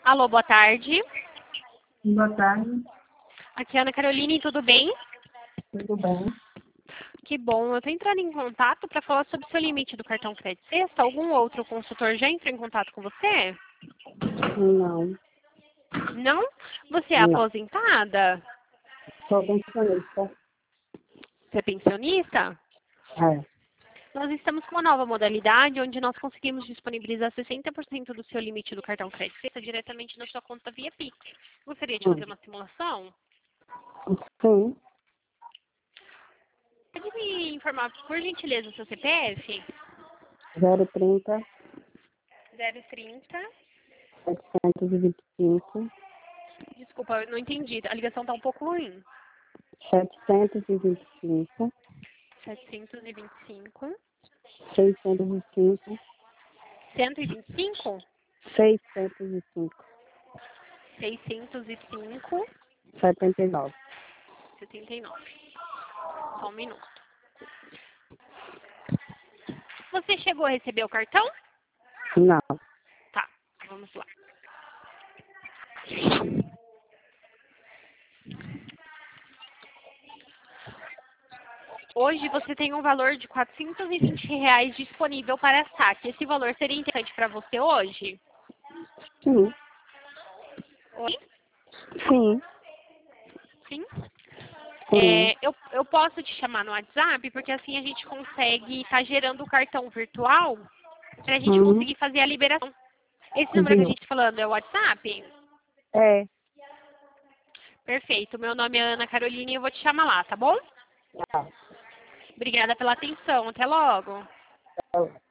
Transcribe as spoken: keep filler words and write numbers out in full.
Alô, boa tarde. Boa tarde, Aqui é a Ana Caroline, tudo bem? tudo bem? Que bom. Eu estou entrando em contato para falar sobre o seu limite do cartão crédito sexta. Algum outro consultor já entrou em contato com você? Não, Não? Você é não. aposentada? Sou pensionista. Você é pensionista? É. Nós estamos com uma nova modalidade onde nós conseguimos disponibilizar sessenta por cento do seu limite do cartão crédito sexta diretamente na sua conta via Pix. Gostaria de Hum. fazer uma simulação? Sim, Pode me informar, por gentileza, o seu C P F? zero trinta, zero trinta. setecentos e vinte e cinco, Desculpa, eu não entendi. A ligação está um pouco ruim. setecentos e vinte e cinco, setecentos e vinte e cinco. seiscentos e cinco, cento e vinte e cinco. seiscentos e cinco, seiscentos e cinco. setenta e nove. setenta e nove. Só um minuto. Você chegou a receber o cartão? Não, Tá, vamos lá. Hoje você tem um valor de quatrocentos e vinte reais disponível para saque. Esse valor seria interessante para você hoje? sim, Oi? sim, Sim? sim. É, eu, eu posso te chamar no WhatsApp, porque assim a gente consegue estar gerando o cartão virtual para a gente Hum, conseguir fazer a liberação. Esse número que a entendi. gente está falando é o WhatsApp? É, Perfeito. Meu nome é Ana Caroline e eu vou te chamar lá, tá bom? tá. Obrigada pela atenção. Até logo. Tá.